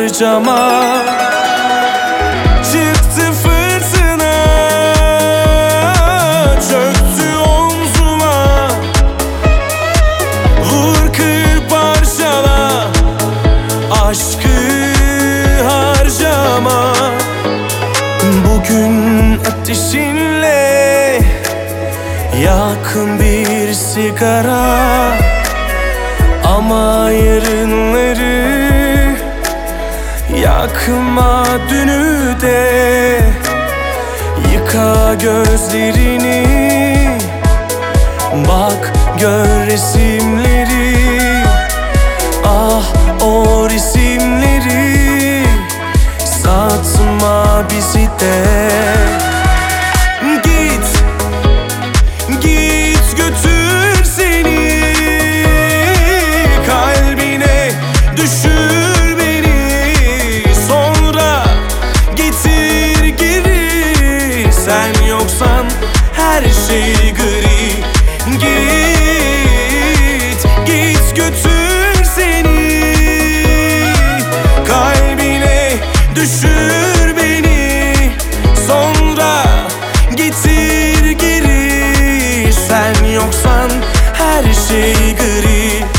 harcama. Çıktı fırtına, çöktü omzuma. Vur kır parçala, aşkı harcama. Bugün ateşinle yakın bir sigara, ama yarınları yakma, dünü de yıka gözlerini. Bak gör resimleri, ah o resimleri. Satma bizi de. Git, git götür seni, kalbine düşür beni. Sonra getir geri, sen yoksan her şey gri. Git, git götür seni, kalbine düşür beni. Sonra getir geri, sen yoksan her şey gri.